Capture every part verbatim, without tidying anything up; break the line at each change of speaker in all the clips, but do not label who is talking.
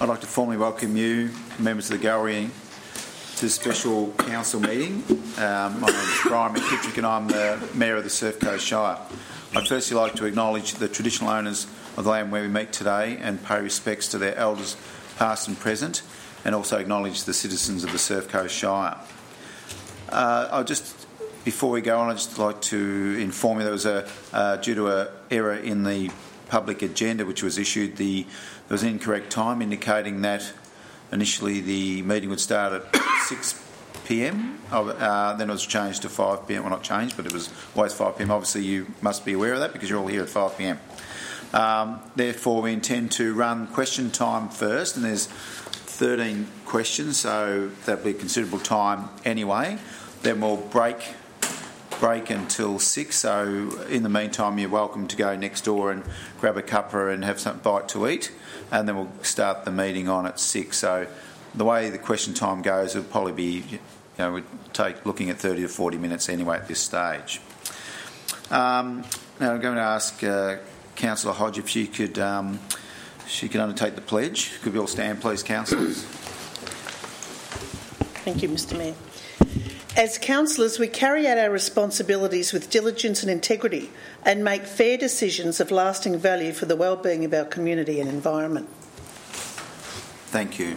I'd like to formally welcome you, members of the gallery, to this special council meeting. Um, my name is Brian McKittrick and I'm the Mayor of the Surf Coast Shire. I'd firstly like to acknowledge the traditional owners of the land where we meet today and pay respects to their elders past and present, and also acknowledge the citizens of the Surf Coast Shire. Uh, I'll just, before we go on, I'd just like to inform you there was a, uh, due to an error in the public agenda which was issued, the, there was an incorrect time indicating that initially the meeting would start at six p m, uh, then it was changed to five p m, well not changed, but it was always five p m. Obviously you must be aware of that because you're all here at five p m. Um, therefore we intend to run question time first, and there's thirteen questions, so that'll be a considerable time anyway. Then we'll break break until six, so in the meantime you're welcome to go next door and grab a cuppa and have some bite to eat, and then we'll start the meeting on at six. So the way the question time goes, it'll probably be, you know, we'd take looking at thirty to forty minutes anyway at this stage. Um, now I'm going to ask uh, Councillor Hodge if she could um, she could undertake the pledge. Could we all stand, please, councillors?
Thank you, Mister Mayor. As councillors, we carry out our responsibilities with diligence and integrity and make fair decisions of lasting value for the well-being of our community and environment.
Thank you.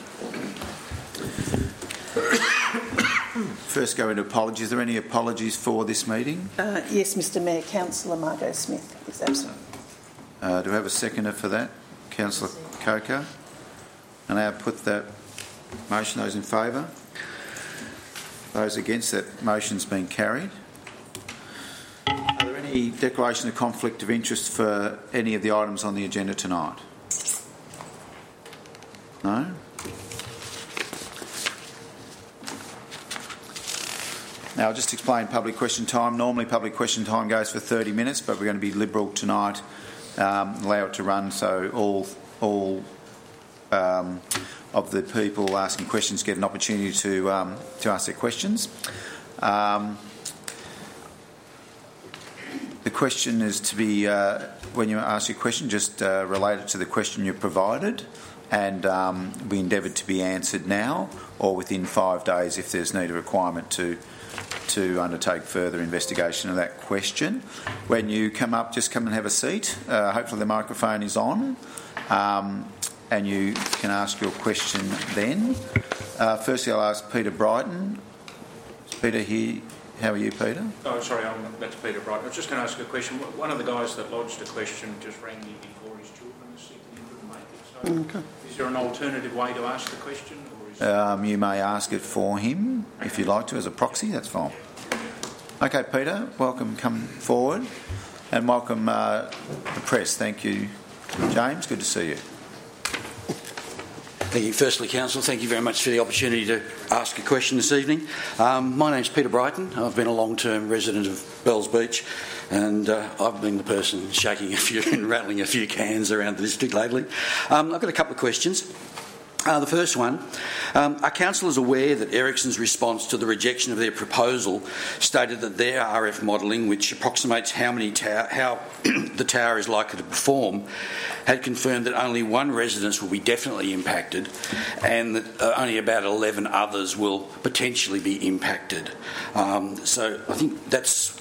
First go into apologies. Are there any apologies for this meeting?
Uh, yes, Mister Mayor. Councillor Margot Smith is absent.
Uh, do we have a seconder for that? Councillor Coker. And I put that motion. Those in favour? Those against? That motion's been carried. Are there any declaration of conflict of interest for any of the items on the agenda tonight? No? Now I'll just explain public question time. Normally public question time goes for thirty minutes, but we're going to be liberal tonight, um, allow it to run so all all um, of the people asking questions get an opportunity to um, to ask their questions. Um, the question is to be, uh, when you ask your question, just uh, relate it to the question you provided, and um, be endeavoured to be answered now or within five days if there's need a requirement to to undertake further investigation of that question. When you come up, just come and have a seat. Uh, hopefully the microphone is on. Um, and you can ask your question then. Uh, firstly, I'll ask Peter Brighton. Is Peter here? How are you, Peter?
Oh, sorry, I'm, that's Peter Brighton. I was just going to ask a question. One of the guys that lodged a question just rang me before his children were sick and he couldn't make it. So, okay. Is there an alternative way to ask the question? Or is
um, you may ask it for him okay. if you'd like to, as a proxy. That's fine. Okay, Peter, welcome. Come forward, and welcome uh, the press. Thank you, James. Good to see you.
Thank you. Firstly, Council, thank you very much for the opportunity to ask a question this evening. Um, my name's Peter Brighton. I've been a long-term resident of Bells Beach, and uh, I've been the person shaking a few and rattling a few cans around the district lately. Um, I've got a couple of questions. Uh, the first one, um, are councillors aware that Ericsson's response to the rejection of their proposal stated that their R F modelling, which approximates how many tower, how the tower is likely to perform, had confirmed that only one residence will be definitely impacted and that uh, only about eleven others will potentially be impacted? Um, so I think that's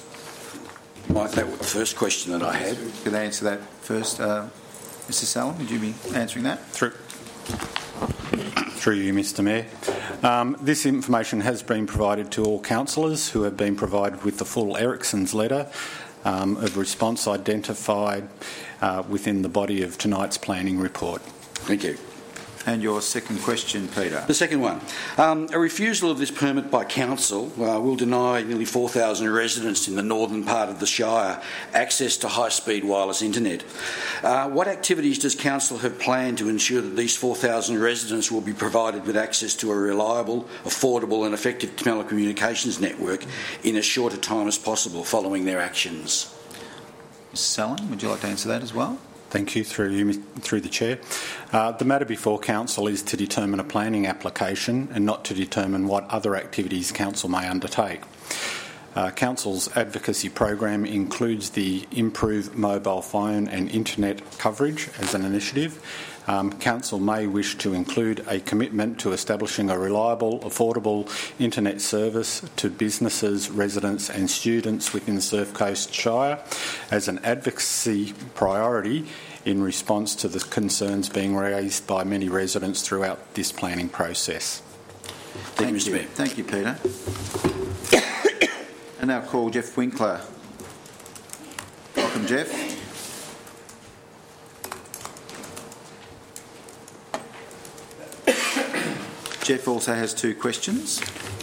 my that was the first question that I had.
Could I answer that first? Uh, Mister Salem, would you be answering that?
Through. Through you, Mister Mayor. Um, this information has been provided to all councillors who have been provided with the full Ericsson's letter um, of response identified uh, within the body of tonight's planning report.
Thank you.
And your second question, Peter?
The second one. Um, a refusal of this permit by council uh, will deny nearly four thousand residents in the northern part of the Shire access to high-speed wireless internet. Uh, what activities does council have planned to ensure that these four thousand residents will be provided with access to a reliable, affordable and effective telecommunications network in as short a time as possible following their actions?
Mister Salem, would you like to answer that as well?
Thank you, through you, through the Chair. Uh, the matter before Council is to determine a planning application and not to determine what other activities Council may undertake. Uh, Council's advocacy program includes the improved mobile phone and internet coverage as an initiative. Um, Council may wish to include a commitment to establishing a reliable, affordable internet service to businesses, residents and students within Surf Coast Shire as an advocacy priority in response to the concerns being raised by many residents throughout this planning process.
Thank, Thank you, Mister Mayor. Thank you, Peter. And now call Jeff Winkler. Welcome, Jeff. Jeff also has two questions.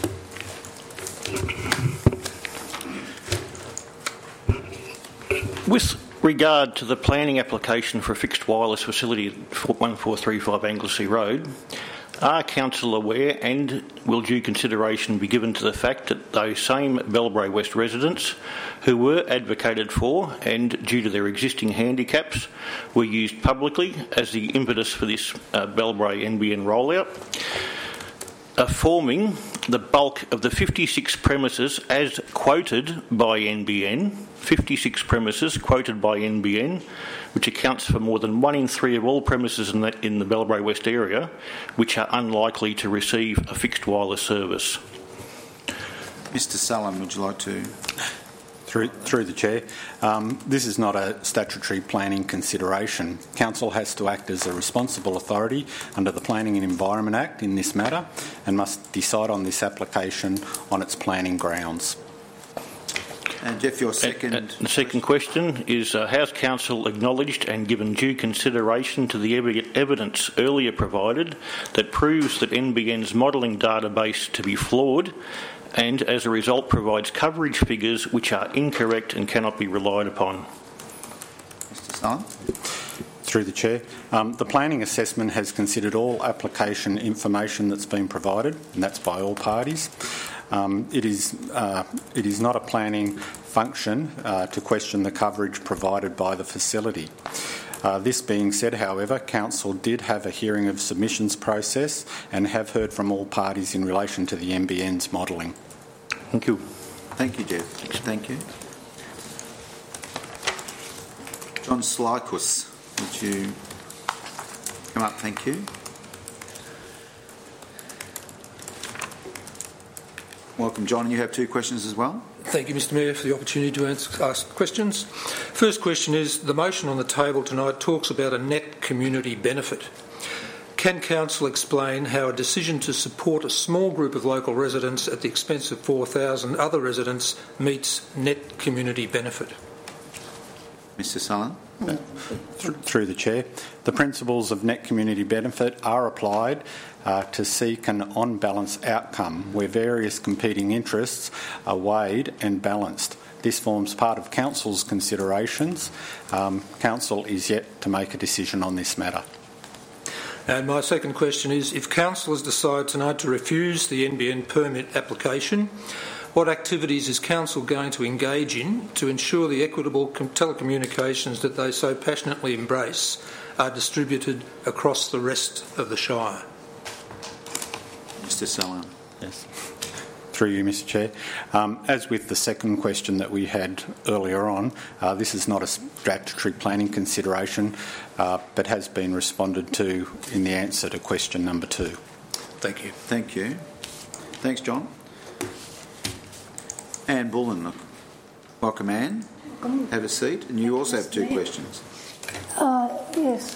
With regard to the planning application for a fixed wireless facility at one four three five Anglesey Road, are Council aware and will due consideration be given to the fact that those same Bellbrae West residents who were advocated for and due to their existing handicaps were used publicly as the impetus for this uh, Bellbrae N B N rollout, are forming the bulk of the fifty-six premises as quoted by N B N, fifty-six premises quoted by N B N, which accounts for more than one in three of all premises in, that, in the Bellbrae West area, which are unlikely to receive a fixed wireless service.
Mister Sullen, would you like to?
Through, through the Chair, um, this is not a statutory planning consideration. Council has to act as a responsible authority under the Planning and Environment Act in this matter and must decide on this application on its planning grounds.
And Jeff, your second...
Uh, uh, the second question is, uh, has Council acknowledged and given due consideration to the ev- evidence earlier provided that proves that N B N's modelling database to be flawed and as a result provides coverage figures which are incorrect and cannot be relied upon?
Mister Sullen.
Through the Chair, um, the planning assessment has considered all application information that's been provided, and that's by all parties. Um, it is uh, it is not a planning function uh, to question the coverage provided by the facility. Uh, this being said, however, Council did have a hearing of submissions process and have heard from all parties in relation to the N B N's modelling.
Thank you.
Thank you, Jeff. Thank you. John Slykus, would you come up? Thank you. Welcome, John. You have two questions as well.
Thank you, Mister Mayor, for the opportunity to answer, ask questions. First question is, the motion on the table tonight talks about a net community benefit. Can Council explain how a decision to support a small group of local residents at the expense of four thousand other residents meets net community benefit?
Mister Sullen.
Through the Chair, the principles of net community benefit are applied uh, to seek an on-balance outcome where various competing interests are weighed and balanced. This forms part of Council's considerations. Um, Council is yet to make a decision on this matter.
And my second question is, if councillors decide tonight to refuse the N B N permit application, what activities is Council going to engage in to ensure the equitable telecommunications that they so passionately embrace are distributed across the rest of the Shire?
Mister Sullen.
Yes. Through you, Mister Chair. Um, as with the second question that we had earlier on, uh, this is not a statutory planning consideration, uh, but has been responded to in the answer to question number two.
Thank you.
Thank you. Thanks, John. Anne Bullen. Welcome, Anne.
Welcome.
Have a seat. And you also have two questions.
Uh, yes.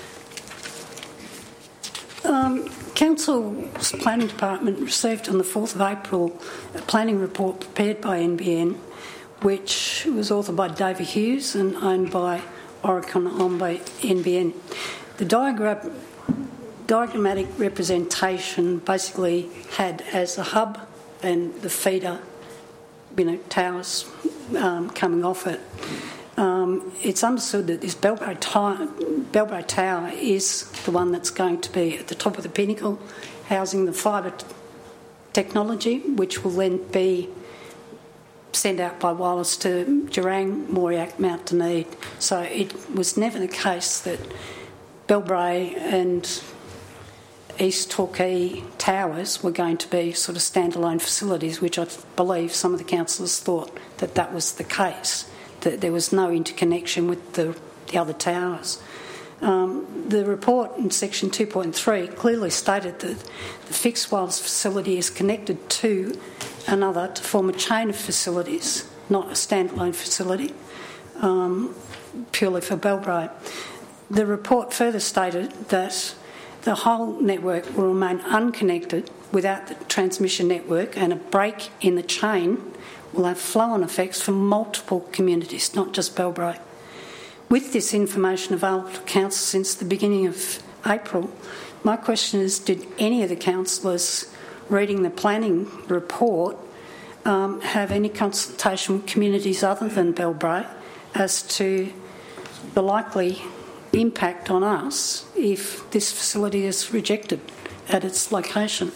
Um, Council's Planning Department received on the fourth of April a planning report prepared by N B N, which was authored by David Hughes and owned by Oricon on by N B N. The diagram, diagrammatic representation basically had as the hub and the feeder, you know, towers um, coming off it. Um, it's understood that this Bellbrae, Tower, Bellbrae Tower is the one that's going to be at the top of the pinnacle, housing the fibre t- technology, which will then be sent out by wireless to Jurang, Moriac, Mount Dunedin. So it was never the case that Bellbrae and East Torquay Towers were going to be sort of standalone facilities, which I believe some of the councillors thought that that was the case, that there was no interconnection with the, the other towers. Um, the report in section two point three clearly stated that the fixed wireless facility is connected to another to form a chain of facilities, not a standalone facility, um, purely for Bellbrae. The report further stated that the whole network will remain unconnected without the transmission network, and a break in the chain will have flow-on effects for multiple communities, not just Bellbrae. With this information available to council since the beginning of April, my question is, did any of the councillors reading the planning report um, have any consultation with communities other than Bellbrae as to the likely impact on us if this facility is rejected at its location?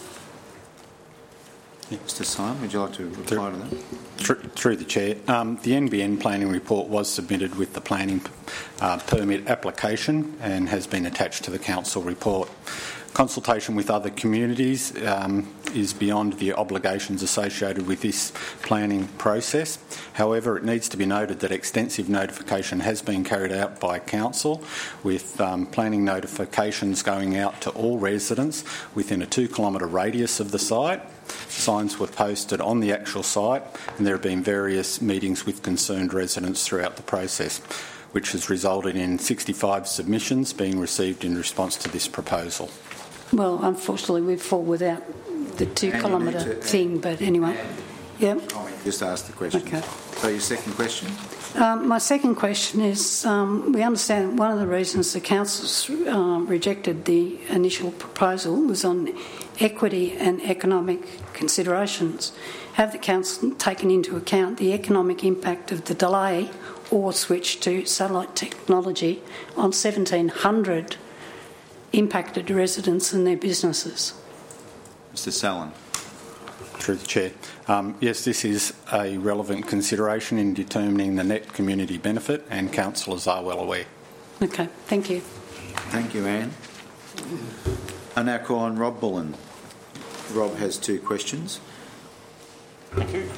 Mister Syme, would you like to reply to that?
Through, through the Chair, um, the N B N planning report was submitted with the planning uh, permit application and has been attached to the council report. Consultation with other communities um, is beyond the obligations associated with this planning process. However, it needs to be noted that extensive notification has been carried out by council, with um, planning notifications going out to all residents within a two kilometre radius of the site. Signs were posted on the actual site, and there have been various meetings with concerned residents throughout the process, which has resulted in sixty-five submissions being received in response to this proposal.
Well, unfortunately, we fall without the two
And
kilometre thing, but anyway. Yeah.
Just ask the question.
Okay.
So your second question?
Um, my second question is, um, we understand one of the reasons the council's uh, rejected the initial proposal was on equity and economic considerations. Have the council taken into account the economic impact of the delay or switch to satellite technology on seventeen hundred impacted residents and their businesses?
Mister Sallin.
Through the Chair. Um, yes, this is a relevant consideration in determining the net community benefit, and councillors are well aware.
Okay, thank you.
Thank you, Anne. I now call on Rob Bullen. Rob has two questions.
Thank you.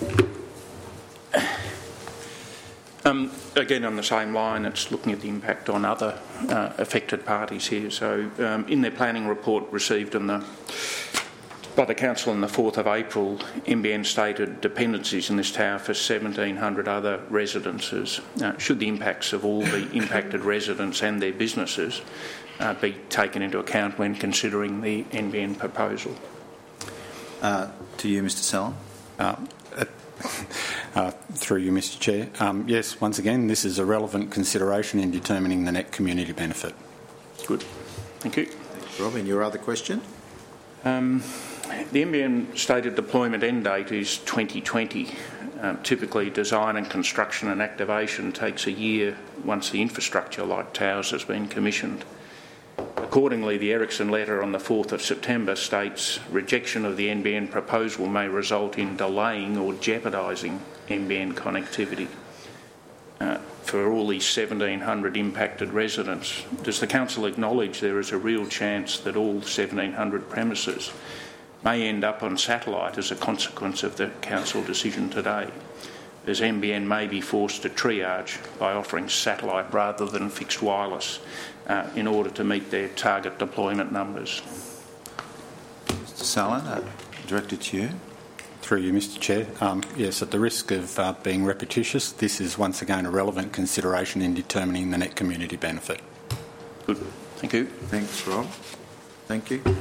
Um, again, on the same line, it's looking at the impact on other uh, affected parties here. So, um, in their planning report received on the by the council on the fourth of April, N B N stated dependencies in this tower for seventeen hundred other residences. Uh, should the impacts of all the impacted residents and their businesses uh, be taken into account when considering the N B N proposal?
Uh, to you, Mister Sallin.
Uh, uh, through you, Mister Chair. Um, yes, once again, this is a relevant consideration in determining the net community benefit.
Good. Thank you.
Thanks, Rob. And your other question?
Um, the N B N stated deployment end date is twenty twenty. Um, typically, design and construction and activation takes a year once the infrastructure like towers has been commissioned. Accordingly, the Ericsson letter on the fourth of September states rejection of the N B N proposal may result in delaying or jeopardising N B N connectivity. Uh, for all these seventeen hundred impacted residents, does the council acknowledge there is a real chance that all seventeen hundred premises may end up on satellite as a consequence of the council decision today, as N B N may be forced to triage by offering satellite rather than fixed wireless uh, in order to meet their target deployment numbers?
Mister Sallin, uh, directed to you.
Through you, Mister Chair. Um, yes, at the risk of uh, being repetitious, this is once again a relevant consideration in determining the net community benefit.
Good. Thank you.
Thanks, Rob. Thank you.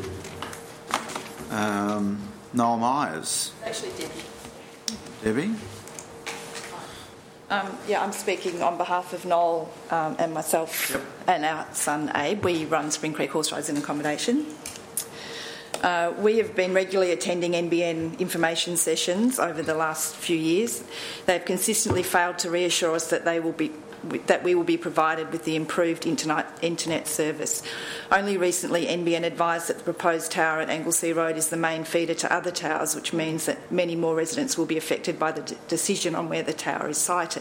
Um, Noel Myers.
Actually, Debbie.
Debbie?
Um, yeah, I'm speaking on behalf of Noel um, and myself yep. and our son Abe. We run Spring Creek Horse Rides and Accommodation. Uh, we have been regularly attending N B N information sessions over the last few years. They've consistently failed to reassure us that they will be that we will be provided with the improved internet, internet service. Only recently, N B N advised that the proposed tower at Anglesea Road is the main feeder to other towers, which means that many more residents will be affected by the d- decision on where the tower is sited.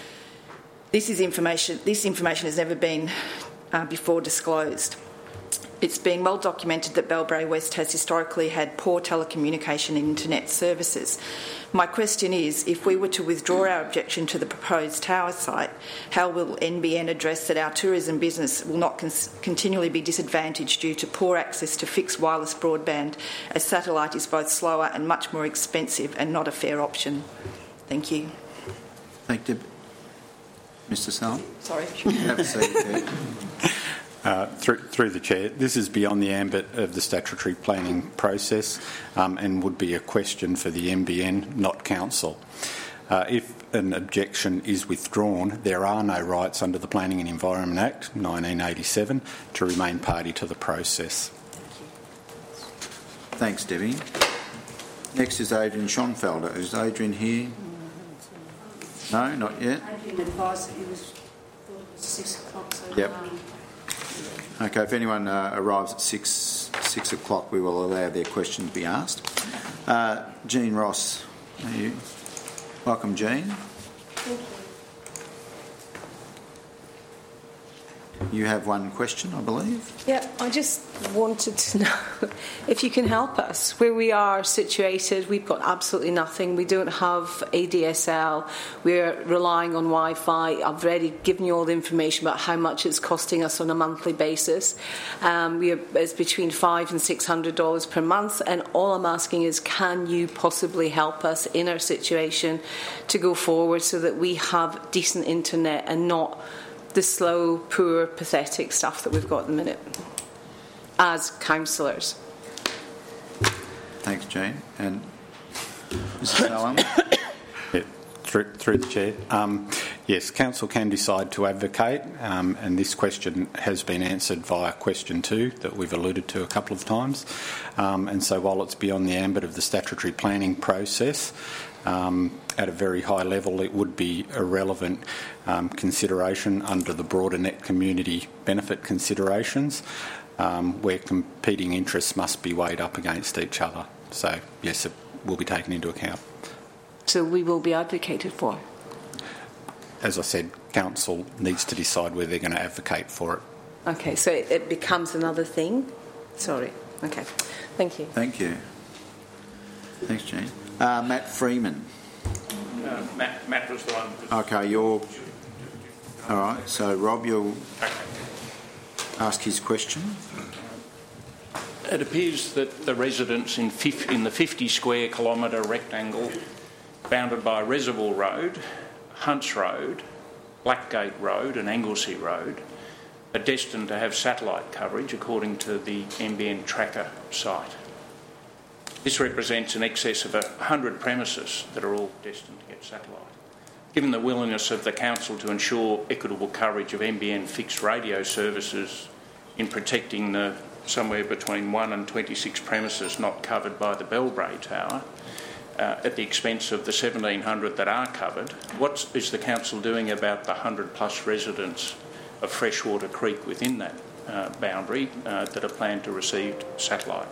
This is information. This information has never been uh, before disclosed. it's been well documented that Bellbrae West has historically had poor telecommunication and internet services. My question is, if we were to withdraw our objection to the proposed tower site, how will N B N address that our tourism business will not con- continually be disadvantaged due to poor access to fixed wireless broadband, as satellite is both slower and much more expensive and not a fair option? Thank you.
Thank you. Mister Sal?
Sorry.
Have a seat there.
Uh, through, through the Chair, this is beyond the ambit of the statutory planning process um, and would be a question for the N B N, not Council. Uh, if an objection is withdrawn, there are no rights under the Planning and Environment Act nineteen eighty-seven to remain party to the process.
Thanks, Debbie. Next is Adrian Schonfelder. Is Adrian here? No, not yet.
Adrian advised that he was six o'clock. So
yep. Okay, if anyone uh, arrives at six six o'clock, we will allow their questions to be asked. Uh, Jean Ross, are you? Welcome, Jean.
Thank you.
You have one question, I believe.
Yeah, I just wanted to know if you can help us. Where we are situated, we've got absolutely nothing. We don't have A D S L. We're relying on Wi-Fi. I've already given you all the information about how much it's costing us on a monthly basis. Um, we are, it's between five and six hundred dollars per month. And all I'm asking is, can you possibly help us in our situation to go forward so that we have decent internet and not the slow, poor, pathetic stuff that we've got at the minute as councillors?
Thanks, Jane. And Mister Allen?
Yeah, through, through the Chair. Um, yes, Council can decide to advocate, um, and this question has been answered via question two that we've alluded to a couple of times. Um, and so while it's beyond the ambit of the statutory planning process, Um, at a very high level, it would be a relevant um, consideration under the broader net community benefit considerations, um, where competing interests must be weighed up against each other. So, yes, it will be taken into account.
So we will be advocated for?
As I said, Council needs to decide whether they're going to advocate for it.
Okay, so it, it becomes another thing? Sorry. Okay. Thank you.
Thank you. Thanks, Jane. Uh, Matt Freeman.
Uh, Matt, Matt was the one.
Okay, you're... All right, so Rob, you'll ask his question.
It appears that the residents in, fif- in the fifty square kilometre rectangle bounded by Reservoir Road, Hunts Road, Blackgate Road and Anglesey Road are destined to have satellite coverage according to the N B N tracker site. This represents in excess of one hundred premises that are all destined to get satellite. Given the willingness of the Council to ensure equitable coverage of N B N fixed radio services in protecting the somewhere between one and twenty-six premises not covered by the Bellbrae Tower, uh, at the expense of the seventeen hundred that are covered, what is the Council doing about the one hundred plus residents of Freshwater Creek within that uh, boundary uh, that are planned to receive satellite?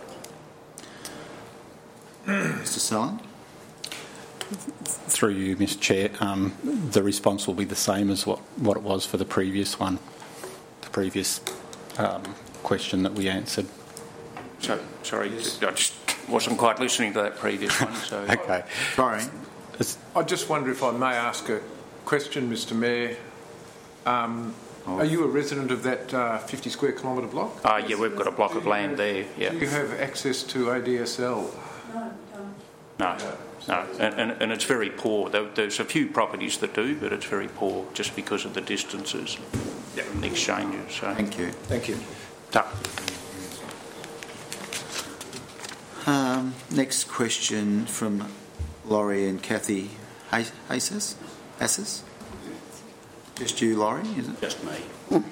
Mister Sullen?
Through you, Mister Chair, um, the response will be the same as what, what it was for the previous one, the previous um, question that we answered.
So, sorry, yes. I just wasn't quite listening to that previous one. So.
Okay.
Sorry.
I just wonder if I may ask a question, Mister Mayor. Um, oh. Are you a resident of that uh, fifty square kilometre block?
Uh, yeah, we've got a block of land there. Yeah.
Do you have access to A D S L?
No, no, and, and, and it's very poor. There, there's a few properties that do, but it's very poor just because of the distances yep. and the exchanges. So.
Thank you.
Thank you.
Ta.
Um, next question from Laurie and Kathy Asses. Asses? Just you, Laurie, is it?
Just me.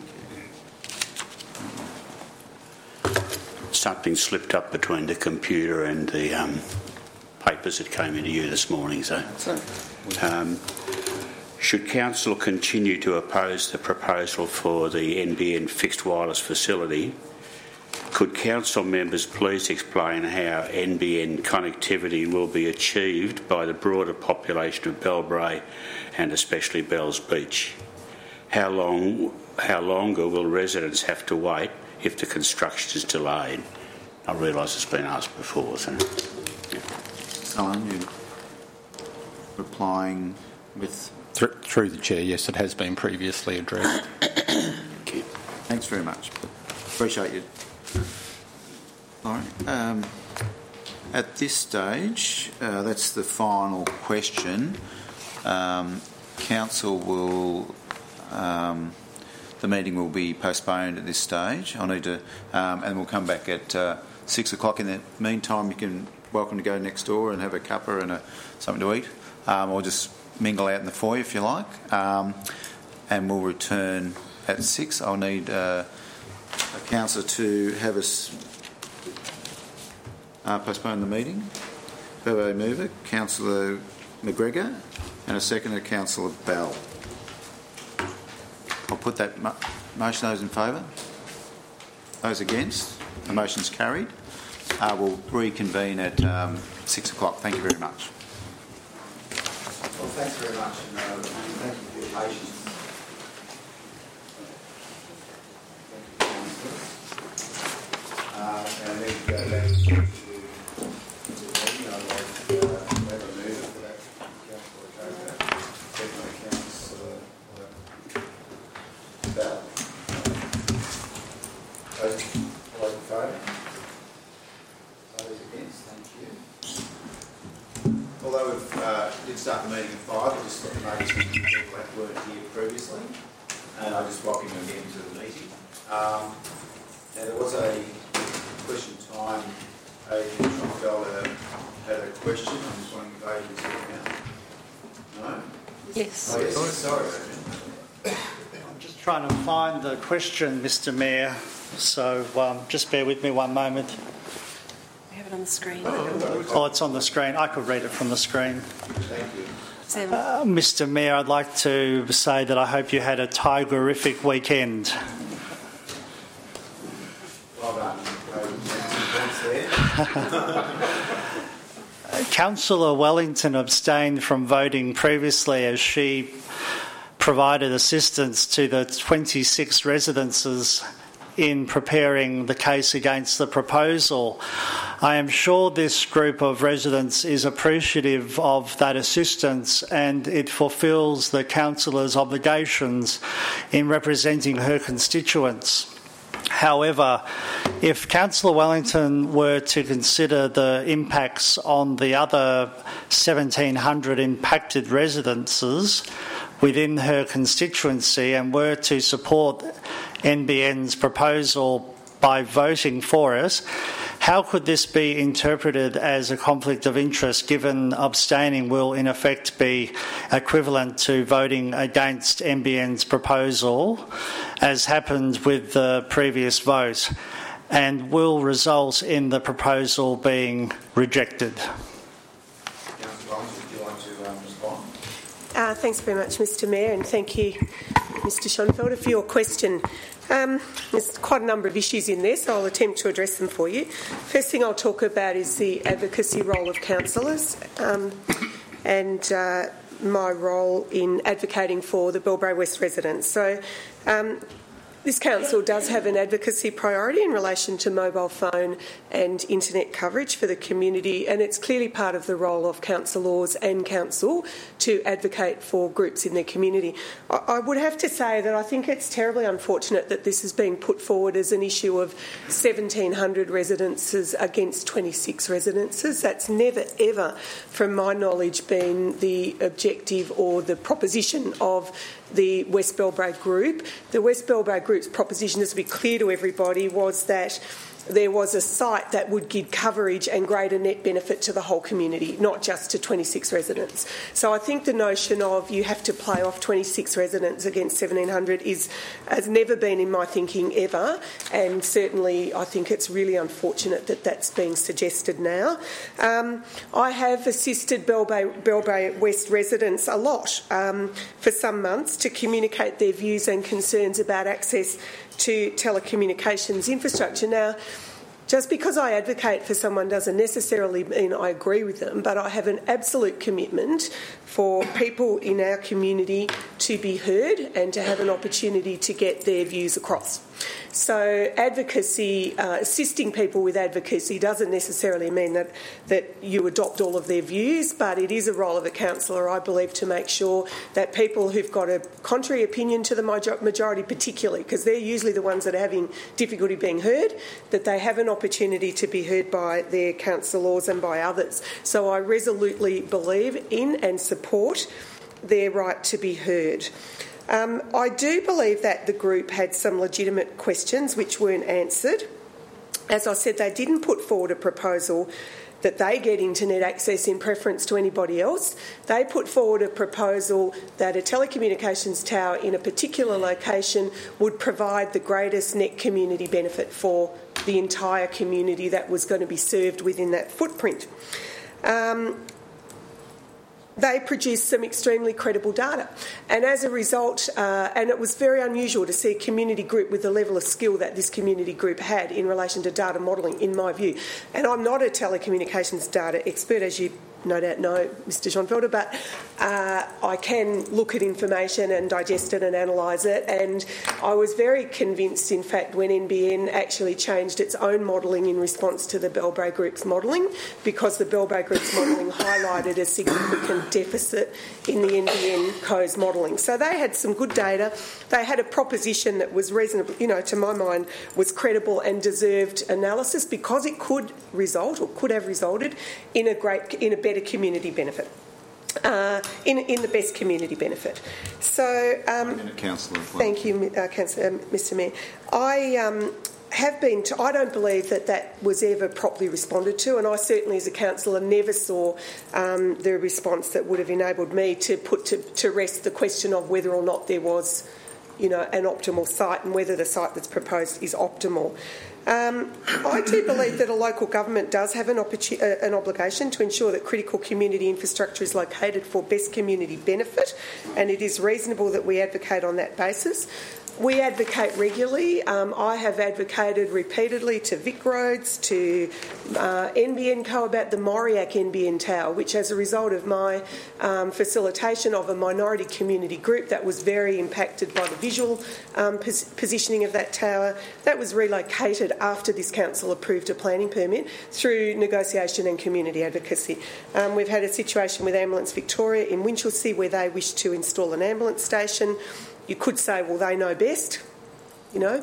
Something slipped up between the computer and the um, papers that came into you this morning. So, um, should Council continue to oppose the proposal for the N B N fixed wireless facility, could Council members please explain how N B N connectivity will be achieved by the broader population of Bellbrae and especially Bells Beach? How long, how longer will residents have to wait if the construction is delayed. I realise it's been asked before, so... Yeah.
Alan, you replying with...
Through, through the Chair, yes, it has been previously addressed.
Thank you.
Thanks very much. Appreciate you. All right. Um, at this stage, uh, that's the final question. Um, Council will... Um, the meeting will be postponed at this stage. I'll need to... Um, and we'll come back at uh, six o'clock. In the meantime, you can... welcome to go next door and have a cuppa and a, something to eat, um, or just mingle out in the foyer if you like. Um, and we'll return at six. I'll need uh, a councillor to have us uh, postpone the meeting. Bevo mover, Councillor McGregor, and a seconder, Councillor Bell. I'll put that mo- motion. Those in favour? Those against? The motion's carried. Uh, we'll reconvene at um, six o'clock. Thank you very much. Well, thanks very much, and uh, thank you for your patience. Uh, and I need to go back to the meeting, otherwise uh, we have a mover for that. Definitely counts uh, Bell. Those in favour? Although we uh, did start the meeting at five, I just thought maybe some people that weren't here previously, and I just welcome you again to the meeting. Um, now there was a question time. Adrian Schonfeld had a question. I'm just wondering if Adrian's here now. No?
Yes.
Oh, yes. Sorry, Adrian.
I'm just trying to find the question, Mister Mayor, so um, just bear with me one moment.
On the screen.
Oh, it's on the screen. I could read it from the screen.
Thank you.
Uh, Mister Mayor, I'd like to say that I hope you had a tigerific weekend.
Well done. Thanks there.
Councillor Wellington abstained from voting previously as she provided assistance to the twenty-six residences in preparing the case against the proposal. I am sure this group of residents is appreciative of that assistance, and it fulfils the councillor's obligations in representing her constituents. However, if Councillor Wellington were to consider the impacts on the other seventeen hundred impacted residences within her constituency and were to support N B N's proposal by voting for us, how could this be interpreted as a conflict of interest, given abstaining will in effect be equivalent to voting against N B N's proposal, as happened with the previous vote, and will result in the proposal being rejected?
Uh, thanks very much, Mister Mayor, and thank you, Mister Schonfelder, for your question. Um, there's quite a number of issues in there, so I'll attempt to address them for you. First thing I'll talk about is the advocacy role of councillors um, and uh, my role in advocating for the Bellbrae West residents. So um, this council does have an advocacy priority in relation to mobile phone and internet coverage for the community, and it's clearly part of the role of councillors and council to advocate for groups in their community. I, I would have to say that I think it's terribly unfortunate that this is being put forward as an issue of seventeen hundred residences against twenty-six residences. That's never ever, from my knowledge, been the objective or the proposition of the West Bellbrae Group. The West Bellbrae Group's proposition, just to be clear to everybody, was that there was a site that would give coverage and greater net benefit to the whole community, not just to twenty-six residents. So I think the notion of you have to play off twenty-six residents against seventeen hundred is, has never been in my thinking ever, and certainly I think it's really unfortunate that that's being suggested now. Um, I have assisted Bellbrae, Bellbrae West residents a lot um, for some months to communicate their views and concerns about access to telecommunications infrastructure. Now, just because I advocate for someone doesn't necessarily mean I agree with them, but I have an absolute commitment for people in our community to be heard and to have an opportunity to get their views across. So advocacy, uh, assisting people with advocacy doesn't necessarily mean that, that you adopt all of their views, but it is a role of a councillor, I believe, to make sure that people who've got a contrary opinion to the majority particularly, because they're usually the ones that are having difficulty being heard, that they have an opportunity to be heard by their councillors and by others. So I resolutely believe in and support their right to be heard. Um, I do believe that the group had some legitimate questions which weren't answered. As I said, they didn't put forward a proposal that they get internet access in preference to anybody else. They put forward a proposal that a telecommunications tower in a particular location would provide the greatest net community benefit for the entire community that was going to be served within that footprint. Um, They produced some extremely credible data. And as a result, uh, and it was very unusual to see a community group with the level of skill that this community group had in relation to data modelling, in my view. And I'm not a telecommunications data expert, as you no doubt know, Mister Schoenfelder, but uh, I can look at information and digest it and analyse it. And I was very convinced, in fact, when N B N actually changed its own modelling in response to the Bellbrae Group's modelling, because the Bellbrae Group's modelling highlighted a significant deficit in the N B N Co's modelling. So they had some good data. They had a proposition that was reasonable, you know, to my mind, was credible and deserved analysis because it could result, or could have resulted, in a great, in a better community benefit, uh, in in the best community benefit. So, um,
Councillor.
Thank you, uh, Councillor, um, Mister Mayor. I um, have been. To, I don't believe that that was ever properly responded to, and I certainly, as a councillor, never saw um, the response that would have enabled me to put to, to rest the question of whether or not there was, you know, an optimal site and whether the site that's proposed is optimal. Um, I do believe that a local government does have an, opportu- uh, an obligation to ensure that critical community infrastructure is located for best community benefit, and it is reasonable that we advocate on that basis. We advocate regularly. Um, I have advocated repeatedly to Vic Roads, to uh, N B N Co about the Moriac N B N Tower, which, as a result of my um, facilitation of a minority community group that was very impacted by the visual um, pos- positioning of that tower, that was relocated after this council approved a planning permit through negotiation and community advocacy. Um, we've had a situation with Ambulance Victoria in Winchelsea where they wish to install an ambulance station. You could say, well, they know best, you know.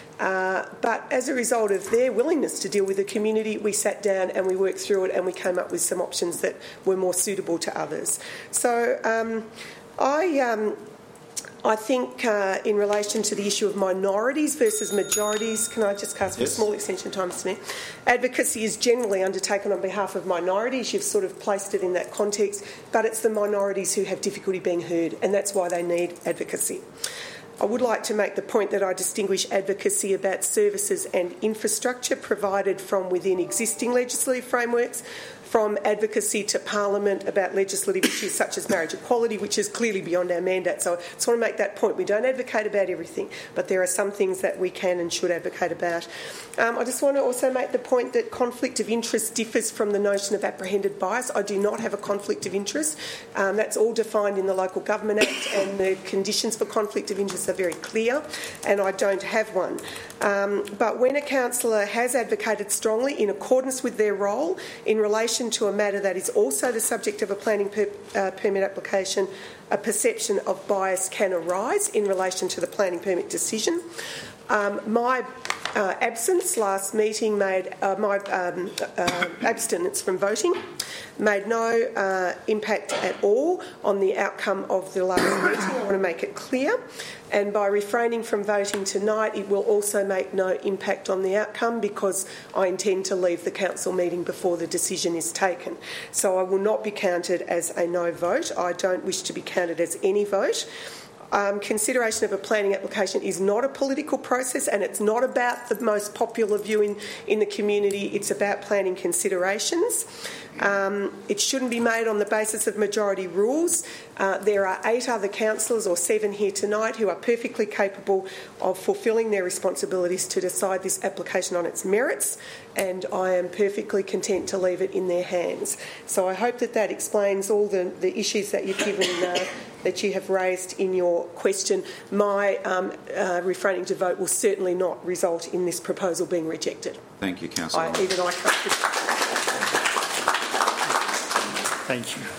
Uh, but as a result of their willingness to deal with the community, we sat down and we worked through it and we came up with some options that were more suitable to others. So um, I, um, I think uh, in relation to the issue of minorities versus majorities, can I just cast for yes. a small extension of time, Mister Mayor? Advocacy is generally undertaken on behalf of minorities. You've sort of placed it in that context, but it's the minorities who have difficulty being heard, and that's why they need advocacy. I would like to make the point that I distinguish advocacy about services and infrastructure provided from within existing legislative frameworks from advocacy to Parliament about legislative issues such as marriage equality, which is clearly beyond our mandate. So I just want to make that point. We don't advocate about everything, but there are some things that we can and should advocate about. Um, I just want to also make the point that conflict of interest differs from the notion of apprehended bias. I do not have a conflict of interest. Um, that's all defined in the Local Government Act, and the conditions for conflict of interest are very clear, and I don't have one. Um, but when a councillor has advocated strongly in accordance with their role in relation to a matter that is also the subject of a planning per, uh, permit application, a perception of bias can arise in relation to the planning permit decision. Um, my uh, absence last meeting made uh, my um, uh, abstinence from voting made no uh, impact at all on the outcome of the last meeting. I want to make it clear. And by refraining from voting tonight, it will also make no impact on the outcome because I intend to leave the council meeting before the decision is taken. So I will not be counted as a no vote. I don't wish to be counted as any vote. Um, consideration of a planning application is not a political process, and it's not about the most popular view in, in the community. It's about planning considerations. Um, it shouldn't be made on the basis of majority rules. Uh, there are eight other councillors, or seven here tonight, who are perfectly capable of fulfilling their responsibilities to decide this application on its merits, and I am perfectly content to leave it in their hands. So I hope that that explains all the, the issues that you've given uh, that you have raised in your question. My um, uh, refraining to vote will certainly not result in this proposal being rejected.
Thank you, Councillor.
I, even I can't.
Thank you.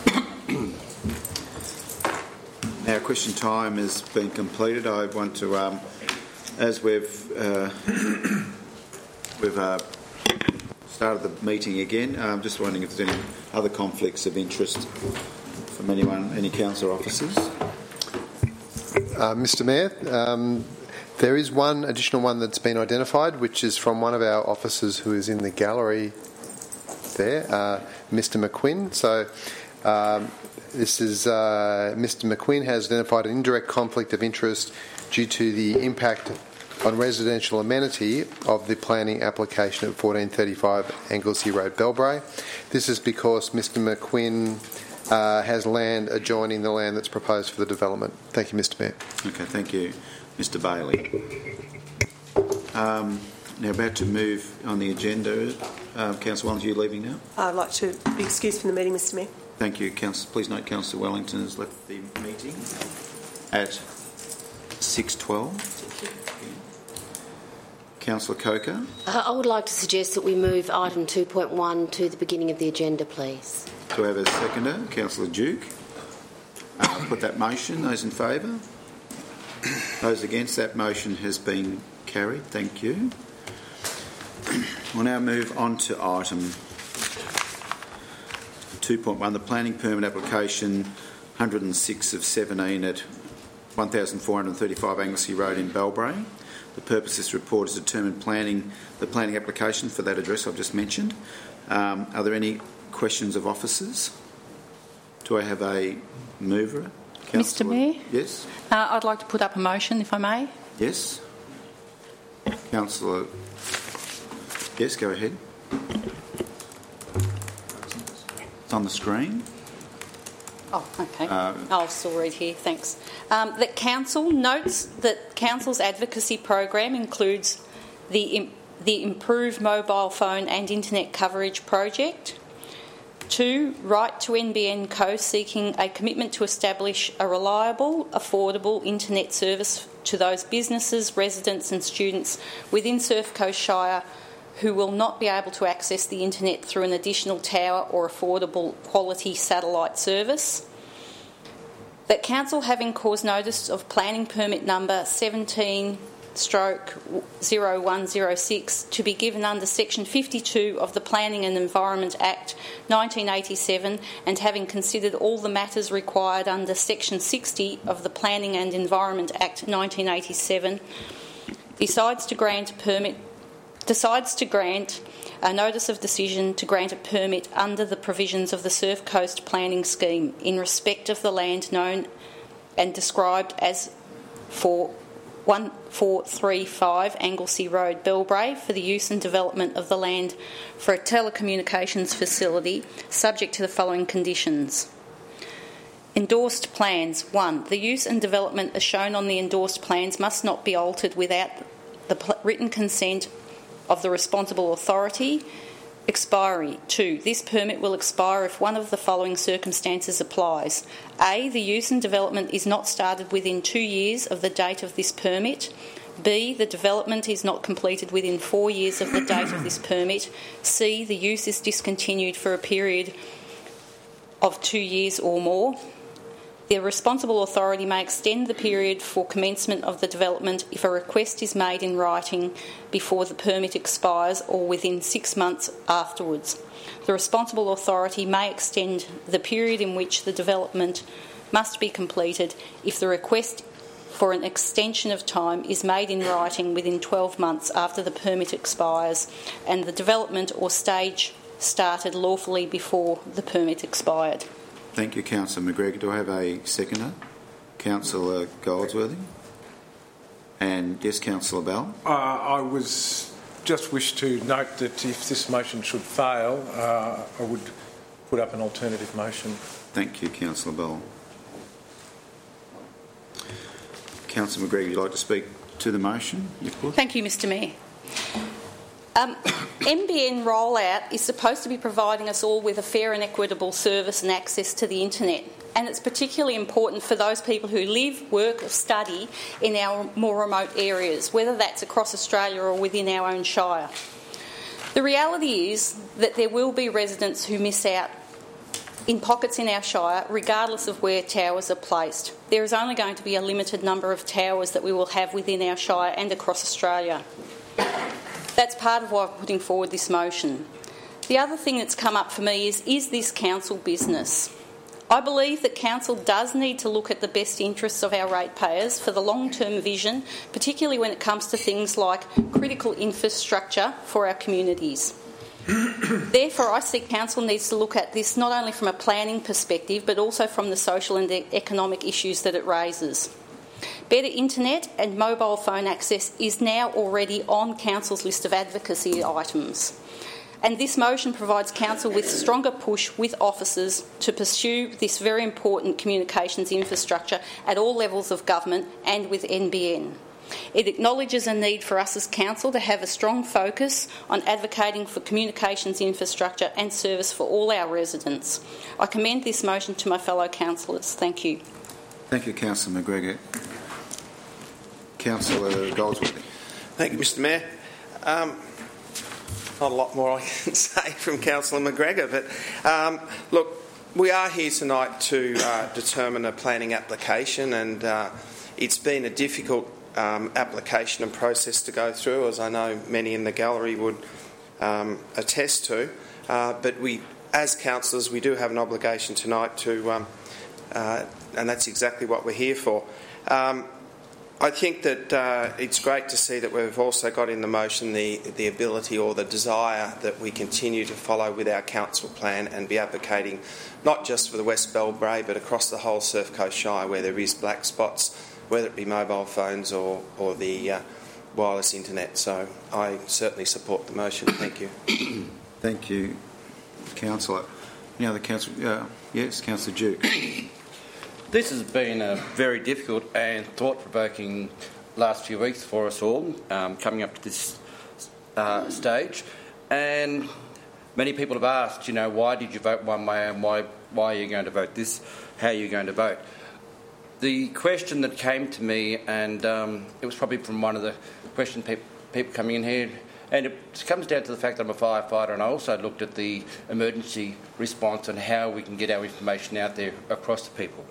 Now, question time has been completed. I want to, um, as we've uh, we've uh, started the meeting again, I'm just wondering if there's any other conflicts of interest from anyone, any council officers.
Uh, Mister Mayor, um, there is one additional one that's been identified, which is from one of our officers who is in the gallery there, uh, Mister McQuinn. So. Um, This is uh, Mister McQuinn has identified an indirect conflict of interest due to the impact on residential amenity of the planning application at fourteen thirty-five Anglesey Road, Bellbrae. This is because Mister McQuinn uh, has land adjoining the land that's proposed for the development. Thank you, Mister Mayor.
Okay, thank you, Mister Bailey. Um, now, about to move on the agenda. Uh, Councillor Wellington, are you leaving now?
I'd like to be excused from the meeting, Mister Mayor.
Thank you, Councillor. Please note Councillor Wellington has left the meeting at six twelve. Councillor Coker.
Uh, I would like to suggest that we move item two point one to the beginning of the agenda, please.
Do I have a seconder? Councillor Duke. Uh, put that motion. Those in favour? Those against? That motion has been carried. Thank you. We'll now move on to item two point one, the planning permit application one hundred six of seventeen at one thousand four hundred thirty-five Anglesey Road in Bellbrae. The purpose of this report is to determine planning, the planning application for that address I've just mentioned. Um, are there any questions of officers? Do I have a mover? Councillor?
Mister Mayor?
Yes?
Uh, I'd like to put up a motion, if I may.
Yes? Councillor? Yes, go ahead. On the screen.
Oh, okay.
Uh,
I'll still read here, thanks. Um, that Council notes that Council's advocacy program includes the, im- the Improved Mobile Phone and Internet Coverage Project. Two, Right to N B N Co seeking a commitment to establish a reliable, affordable internet service to those businesses, residents and students within Surf Coast Shire who will not be able to access the internet through an additional tower or affordable quality satellite service. That Council, having caused notice of planning permit number seventeen stroke zero one zero six to be given under section fifty-two of the Planning and Environment Act nineteen eighty-seven, and having considered all the matters required under section sixty of the Planning and Environment Act nineteen eighty-seven, decides to grant a permit decides to grant a notice of decision to grant a permit under the provisions of the Surf Coast Planning Scheme in respect of the land known and described as for one four three five Anglesey Road, Bellbrae, for the use and development of the land for a telecommunications facility, subject to the following conditions. Endorsed plans. One, the use and development as shown on the endorsed plans must not be altered without the pl- written consent of the responsible authority. Expiry. Two, this permit will expire if one of the following circumstances applies. A, the use and development is not started within two years of the date of this permit. B, the development is not completed within four years of the date of this permit. C, the use is discontinued for a period of two years or more. The responsible authority may extend the period for commencement of the development if a request is made in writing before the permit expires or within six months afterwards. The responsible authority may extend the period in which the development must be completed if the request for an extension of time is made in writing within twelve months after the permit expires and the development or stage started lawfully before the permit expired.
Thank you, Councillor McGregor. Do I have a seconder? Councillor Goldsworthy. And yes, Councillor Bell.
Uh, I was just wish to note that if this motion should fail, uh, I would put up an alternative motion.
Thank you, Councillor Bell. Councillor McGregor, would you like to speak to the motion?
Thank you, Mister Mayor. Um, N B N rollout is supposed to be providing us all with a fair and equitable service and access to the internet. And it's particularly important for those people who live, work or study in our more remote areas, whether that's across Australia or within our own shire. The reality is that there will be residents who miss out in pockets in our shire, regardless of where towers are placed. There is only going to be a limited number of towers that we will have within our shire and across Australia. That's part of why I'm putting forward this motion. The other thing that's come up for me is, is this council business? I believe that council does need to look at the best interests of our ratepayers for the long-term vision, particularly when it comes to things like critical infrastructure for our communities. Therefore, I see council needs to look at this not only from a planning perspective, but also from the social and the economic issues that it raises. Better internet and mobile phone access is now already on council's list of advocacy items. And this motion provides council with stronger push with officers to pursue this very important communications infrastructure at all levels of government and with N B N. It acknowledges a need for us as council to have a strong focus on advocating for communications infrastructure and service for all our residents. I commend this motion to my fellow councillors. Thank you.
Thank you, Councillor McGregor. Councillor Goldsworthy.
Thank you, Mister Mayor. Um, Not a lot more I can say from Councillor McGregor, but um, look, we are here tonight to uh, determine a planning application, and uh, it's been a difficult um, application and process to go through, as I know many in the gallery would um, attest to. Uh, but we, as councillors, we do have an obligation tonight to, um, uh, and that's exactly what we're here for. Um, I think that uh, it's great to see that we've also got in the motion the, the ability or the desire that we continue to follow with our council plan and be advocating not just for the West Bellbrae but across the whole Surf Coast Shire where there is black spots, whether it be mobile phones or, or the uh, wireless internet. So I certainly support the motion. Thank you.
Thank you, Councillor. Any other councillor? Uh, yes, Councillor Duke.
This has been a very difficult and thought-provoking last few weeks for us all, um, coming up to this uh, stage. And many people have asked, you know, why did you vote one way and why, why are you going to vote this, how are you going to vote? The question that came to me, and um, it was probably from one of the question people, people coming in here, and it comes down to the fact that I'm a firefighter, and I also looked at the emergency response and how we can get our information out there across the people.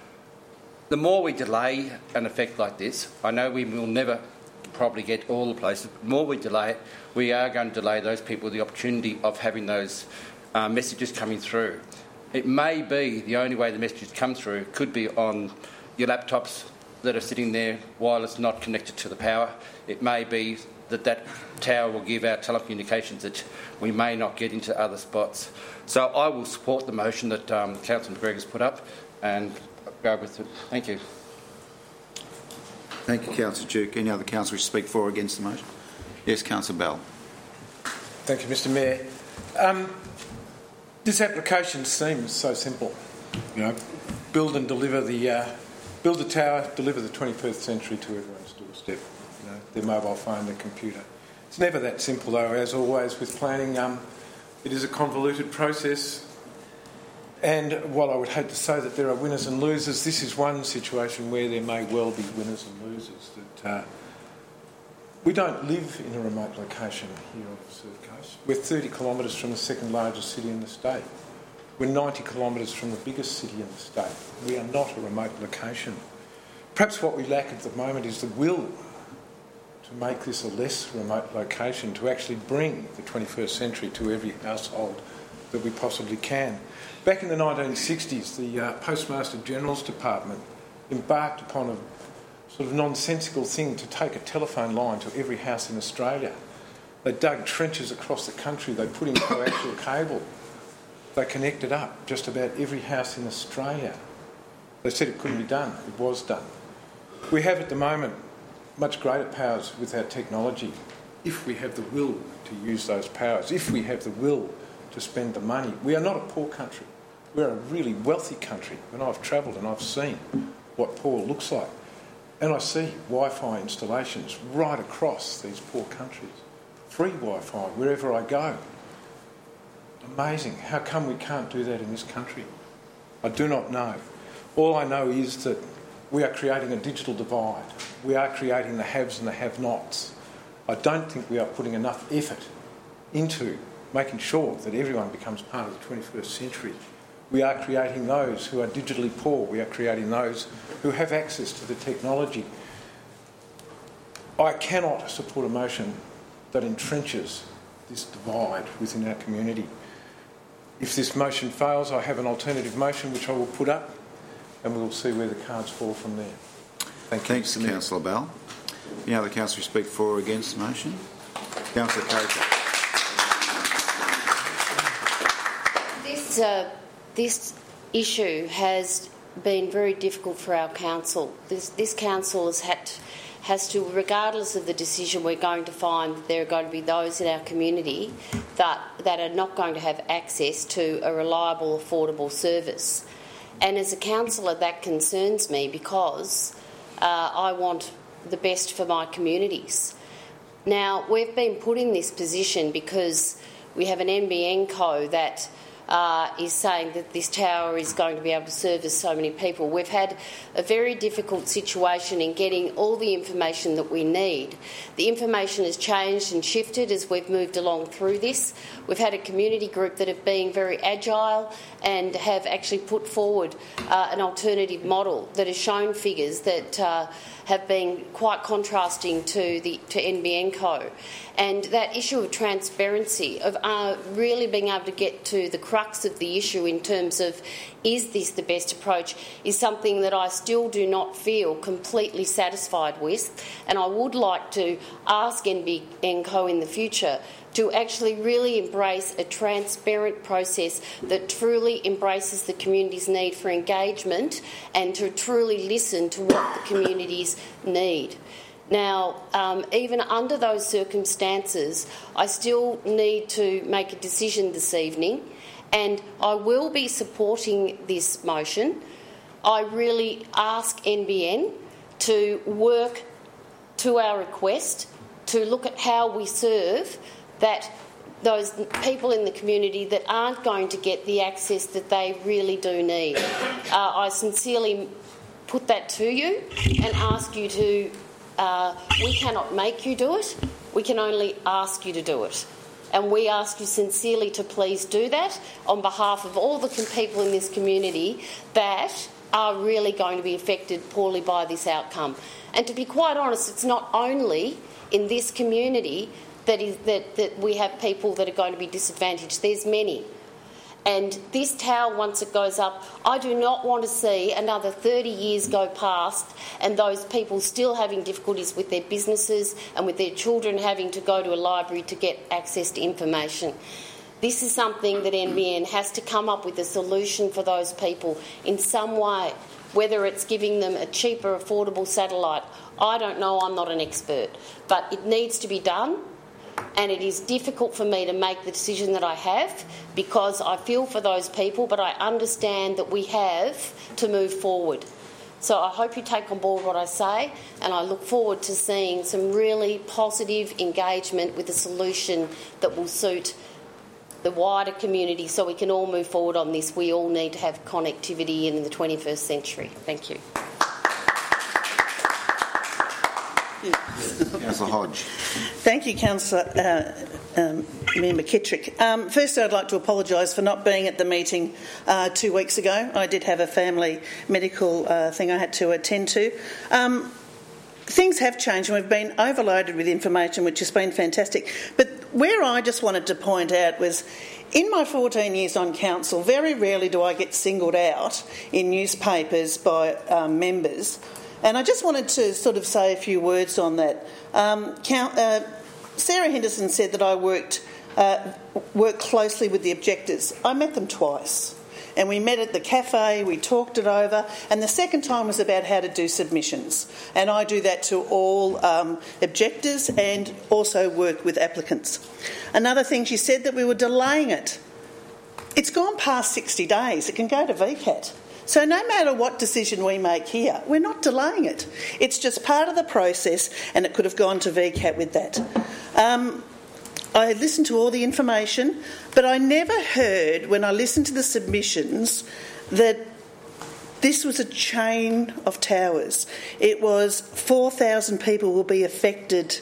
The more we delay an effect like this, I know we will never probably get all the places, but the more we delay it, we are going to delay those people the opportunity of having those uh, messages coming through. It may be the only way the messages come through could be on your laptops that are sitting there, wireless, not connected to the power. It may be that that tower will give our telecommunications that we may not get into other spots. So I will support the motion that um, Councillor McGregor has put up and go with it. Thank you.
Thank you, Councillor Duke. Any other councillors speak for or against the motion? Yes, Councillor Bell.
Thank you, Mister Mayor. Um, this application seems so simple. You know, build and deliver the uh, build the tower, deliver the twenty-first century to everyone's doorstep. You know, their mobile phone, their computer. It's never that simple, though. As always with planning, um, it is a convoluted process. And while I would hate to say that there are winners and losers, this is one situation where there may well be winners and losers. That uh, we don't live in a remote location here on the Surf Coast. We're thirty kilometres from the second largest city in the state. We're ninety kilometres from the biggest city in the state. We are not a remote location. Perhaps what we lack at the moment is the will to make this a less remote location, to actually bring the twenty-first century to every household that we possibly can. Back in the nineteen sixties, the uh, Postmaster General's Department embarked upon a sort of nonsensical thing to take a telephone line to every house in Australia. They dug trenches across the country, they put in coaxial cable, they connected up just about every house in Australia. They said it couldn't be done, it was done. We have at the moment much greater powers with our technology if we have the will to use those powers, if we have the will to spend the money. We are not a poor country. We're a really wealthy country. And I've travelled and I've seen what poor looks like. And I see Wi-Fi installations right across these poor countries. free Wi-Fi wherever I go. Amazing. How come we can't do that in this country? I do not know. All I know is that we are creating a digital divide. We are creating the haves and the have-nots. I don't think we are putting enough effort into making sure that everyone becomes part of the twenty-first century. We are creating those who are digitally poor. We are creating those who have access to the technology. I cannot support a motion that entrenches this divide within our community. If this motion fails, I have an alternative motion which I will put up, and we will see where the cards fall from there. Thank you.
Thanks, Councillor Bell. Any other councillor speak for or against the motion? Councillor Coker.
This, uh, this issue has been very difficult for our council. This, this council has had to, has to, regardless of the decision, we're going to find that there are going to be those in our community that, that are not going to have access to a reliable, affordable service. And as a councillor, that concerns me because uh, I want the best for my communities. Now, we've been put in this position because we have an N B N co that Uh, is saying that this tower is going to be able to service so many people. We've had a very difficult situation in getting all the information that we need. The information has changed and shifted as we've moved along through this. We've had a community group that have been very agile and have actually put forward uh, an alternative model that has shown figures that uh, have been quite contrasting to the to N B N co. And that issue of transparency, of uh, really being able to get to the crux of the issue in terms of is this the best approach, is something that I still do not feel completely satisfied with. And I would like to ask N B N co in the future to actually really embrace a transparent process that truly embraces the community's need for engagement and to truly listen to what the communities need. Now, um, even under those circumstances, I still need to make a decision this evening, and I will be supporting this motion. I really ask N B N to work to our request, to look at how we serve that those people in the community that aren't going to get the access that they really do need. Uh, I sincerely put that to you and ask you to Uh, we cannot make you do it, we can only ask you to do it. And we ask you sincerely to please do that on behalf of all the people in this community that are really going to be affected poorly by this outcome. And to be quite honest, it's not only in this community that, is, that, that we have people that are going to be disadvantaged, there's many. And this tower, once it goes up, I do not want to see another thirty years go past and those people still having difficulties with their businesses and with their children having to go to a library to get access to information. This is something that N B N has to come up with a solution for those people in some way, whether it's giving them a cheaper, affordable satellite. I don't know, I'm not an expert, but it needs to be done. And it is difficult for me to make the decision that I have because I feel for those people, but I understand that we have to move forward. So I hope you take on board what I say, and I look forward to seeing some really positive engagement with a solution that will suit the wider community so we can all move forward on this. We all need to have connectivity in the twenty-first century. Thank you.
Councillor Hodge.
Thank you, Councillor uh, um, Mayor McKittrick. Um, first, I'd like to apologise for not being at the meeting uh, two weeks ago. I did have a family medical uh, thing I had to attend to. Um, things have changed and we've been overloaded with information, which has been fantastic. But where I just wanted to point out was, in my fourteen years on council, very rarely do I get singled out in newspapers by um, members. And I just wanted to sort of say a few words on that. Um, count, uh, Sarah Henderson said that I worked, uh, worked closely with the objectors. I met them twice. And we met at the cafe, we talked it over, and the second time was about how to do submissions. And I do that to all um, objectors and also work with applicants. Another thing, she said that we were delaying it. It's gone past sixty days. It can go to V CAT. So no matter what decision we make here, we're not delaying it. It's just part of the process, and it could have gone to V CAT with that. Um, I listened to all the information, but I never heard, when I listened to the submissions, that this was a chain of towers. It was four thousand people will be affected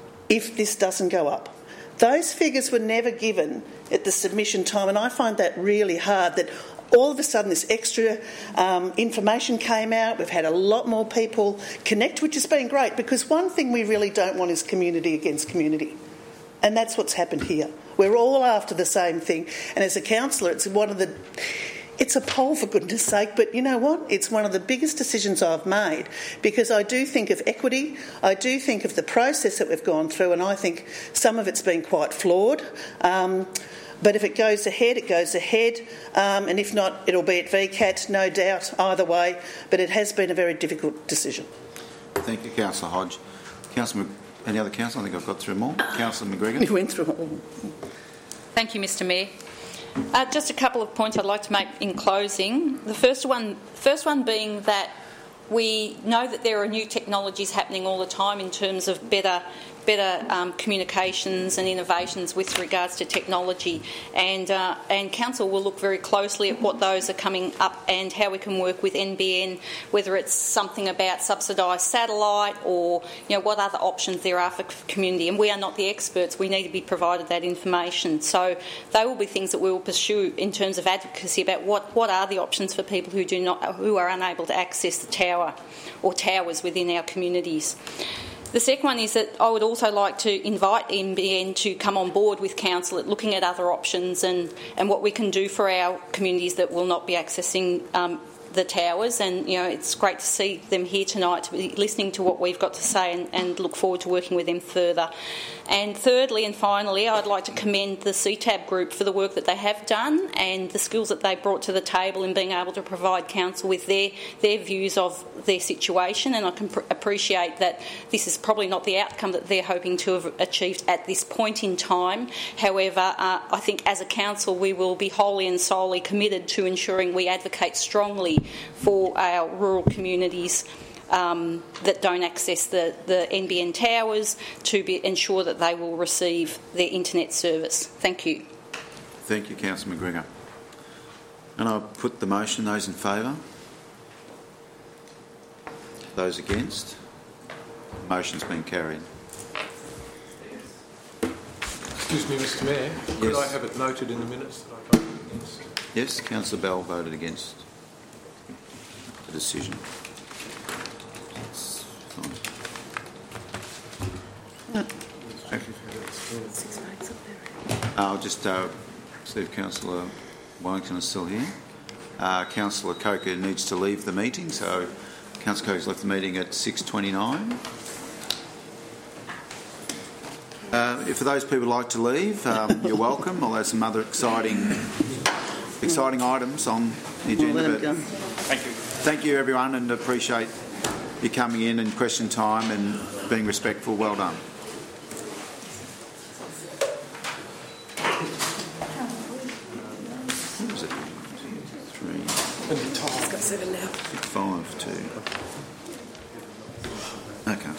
if this doesn't go up. Those figures were never given at the submission time, and I find that really hard, that all of a sudden this extra um, information came out. We've had a lot more people connect, which has been great, because one thing we really don't want is community against community. And that's what's happened here. We're all after the same thing. And as a councillor, it's one of the... It's a poll, for goodness sake, but you know what? It's one of the biggest decisions I've made, because I do think of equity, I do think of the process that we've gone through, and I think some of it's been quite flawed. Um, but if it goes ahead, it goes ahead, um, and if not, it'll be at V CAT, no doubt, either way. But it has been a very difficult decision.
Thank you, Councillor Hodge. Councillor, any other councillor? I think I've got through them all. Councillor McGregor.
You went through all.
Thank you, Mister Mayor. Uh, just a couple of points I'd like to make in closing. The first one, first one being that we know that there are new technologies happening all the time in terms of better better um, communications and innovations with regards to technology, and uh, and Council will look very closely at what those are coming up and how we can work with N B N, whether it's something about subsidised satellite or you know what other options there are for community. And we are not the experts; we need to be provided that information. So they will be things that we will pursue in terms of advocacy about what, what are the options for people who do not who are unable to access the tower or towers within our communities. The second one is that I would also like to invite N B N to come on board with Council at looking at other options and, and what we can do for our communities that will not be accessing um, the towers. And, you know, it's great to see them here tonight, to be listening to what we've got to say, and, and look forward to working with them further. And thirdly and finally, I'd like to commend the C TAB group for the work that they have done and the skills that they brought to the table in being able to provide Council with their, their views of their situation. And I can pr- appreciate that this is probably not the outcome that they're hoping to have achieved at this point in time. However, uh, I think as a Council we will be wholly and solely committed to ensuring we advocate strongly for our rural communities Um, that don't access the, the N B N towers, to be, ensure that they will receive their internet service. Thank you.
Thank you, Councillor McGregor. And I'll put the motion. Those in favour? Those against? The motion's been carried.
Excuse me, Mister Mayor. Could
Yes.
I have it noted in the minutes that I voted against?
Yes, Councillor Bell voted against the decision. I'll just uh, see if Councillor Wellington is still here. Uh, Councillor Coker needs to leave the meeting, so Councillor Coker's left the meeting at six twenty-nine. Uh, if for those people who like to leave, um, you're welcome. Although some other exciting, exciting items on the agenda. But
Thank you.
Thank you, everyone, and appreciate you coming in and question time and being respectful. Well done. What was it? Three.
It's got seven now.
Five, two. Okay.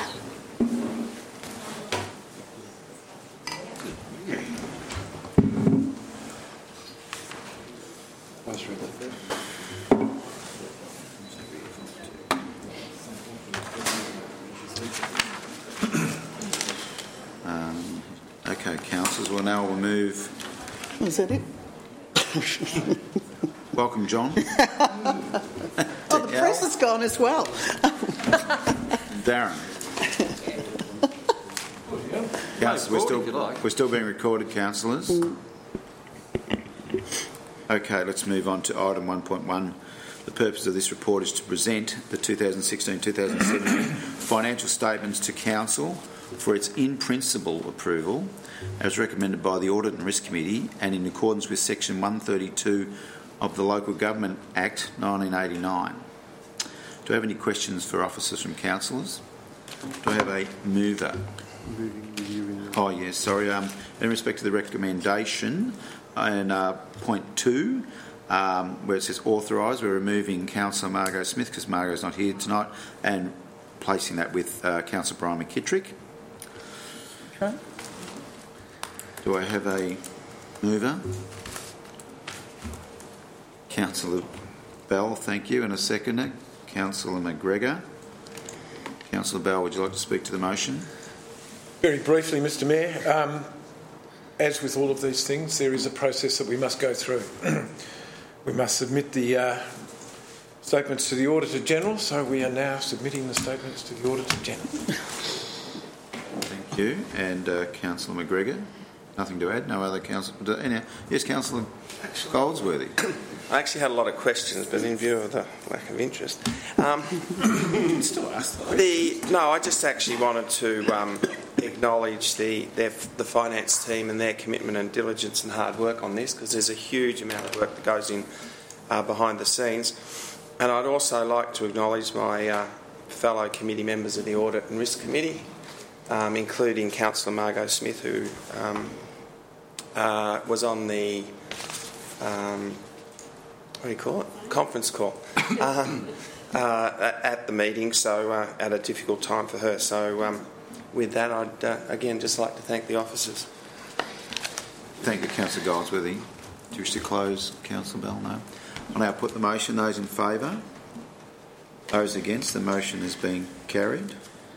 Um, okay, councillors. Well, now we'll move.
Is that it?
Welcome, John.
Oh, the press has gone as well.
Darren. Councillors, we're still, we're still being recorded, councillors.
Mm.
Okay, let's move on to item one point one. The purpose of this report is to present the two thousand sixteen two thousand seventeen financial statements to Council for its in-principle approval, as recommended by the Audit and Risk Committee and in accordance with Section one thirty-two of the Local Government Act nineteen eighty-nine. Do I have any questions for officers from councillors? Do I have a mover? Oh, yes, sorry. Um, in respect to the recommendation, and uh, point two, um, where it says authorise, we're removing Councillor Margot Smith because Margot's not here tonight, and placing that with uh, Councillor Brian McKittrick.
Okay.
Do I have a mover? Councillor Bell, thank you. And a seconder? Councillor McGregor. Councillor Bell, would you like to speak to the motion?
Very briefly, Mr Mayor. Um, as with all of these things, there is a process that we must go through. We must submit the uh, statements to the Auditor General, so we are now submitting the statements to the Auditor General.
Thank you. And uh, Councillor McGregor? Nothing to add? No other councillor? Any, yes, Councillor Goldsworthy.
I actually had a lot of questions, but in view of the lack of interest, um,
still ask though.
The no, I just actually wanted to um, acknowledge the their, the finance team and their commitment and diligence and hard work on this, because there's a huge amount of work that goes in uh, behind the scenes. And I'd also like to acknowledge my uh, fellow committee members of the Audit and Risk Committee, um, including Councillor Margot Smith, who um, uh, was on the um, what do you call it? Conference call um, uh, at the meeting, so uh, at a difficult time for her. So um, with that, I'd uh, again just like to thank the officers.
Thank you, Councillor Goldsworthy. Do you wish to close, Councillor Bell? No. I'll now put the motion. Those in favour? Those against? The motion is being carried.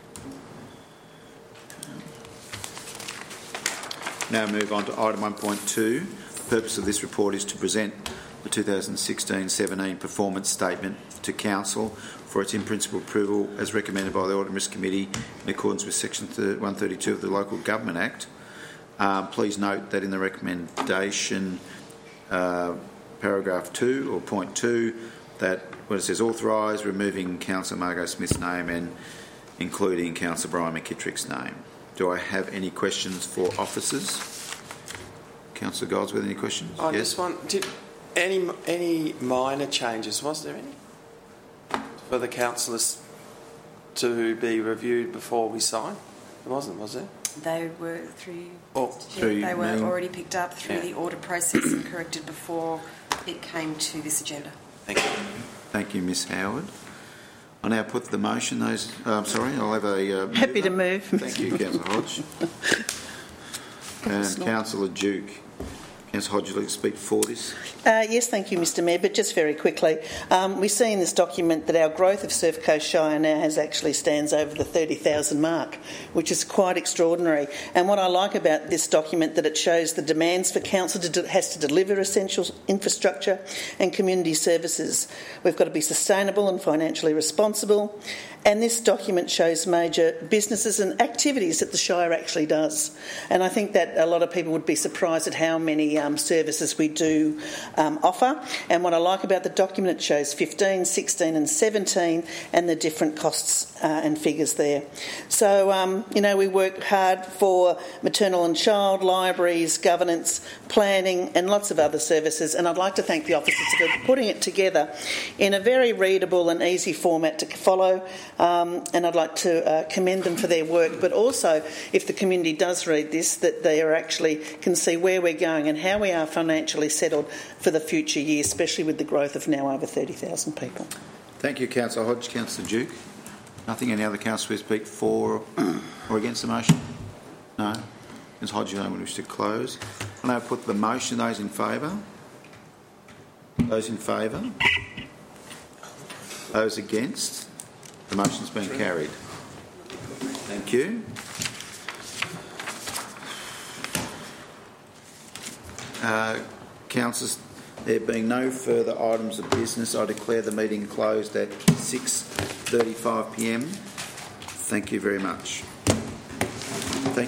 Now move on to item one point two. The purpose of this report is to present the two thousand sixteen seventeen performance statement to Council for its in-principle approval as recommended by the Audit and Risk Committee in accordance with Section one thirty-two of the Local Government Act. Um, please note that in the recommendation, uh, paragraph two or point two, that when it says authorise, removing Councillor Margot Smith's name and including Councillor Brian McKittrick's name. Do I have any questions for officers? Councillor Goldsworthy, any questions?
I
yes?
just want did. Any any minor changes, was there any, for the councillors to be reviewed before we sign? There wasn't, was there?
They were through,
oh,
through they were mean, already picked up through yeah. the audit process and corrected before it came to this agenda.
Thank you.
Thank you, Miss Howard. I now put the motion. Those, uh, I'm sorry, I'll have a... Uh,
Happy to move.
Thank you, Councillor Hodge. And Councillor Duke. Councillor Hodge, would you like to speak for this?
Uh, yes, thank you, Mr Mayor, but just very quickly. Um, we see in this document that our growth of Surf Coast Shire now has actually stands over the thirty thousand mark, which is quite extraordinary. And what I like about this document that it shows the demands for council to de- has to deliver essential infrastructure and community services. We've got to be sustainable and financially responsible. And this document shows major businesses and activities that the Shire actually does. And I think that a lot of people would be surprised at how many um, services we do um, offer. And what I like about the document, it shows fifteen, sixteen and seventeen and the different costs uh, and figures there. So, um, you know, we work hard for maternal and child, libraries, governance, planning and lots of other services. And I'd like to thank the officers for putting it together in a very readable and easy format to follow. Um, and I'd like to uh, commend them for their work, but also if the community does read this, that they are actually can see where we're going and how we are financially settled for the future years, especially with the growth of now over thirty thousand people.
Thank you, Councillor Hodge. Councillor Duke. Nothing. Any other councillors speak for or against the motion? No. Ms Hodge, you don't wish to close. I'll now put the motion. Those in favour? Those in favour? Those against? The motion's been carried. Thank you. Uh, Councillors, there being no further items of business, I declare the meeting closed at six thirty-five p m. Thank you very much.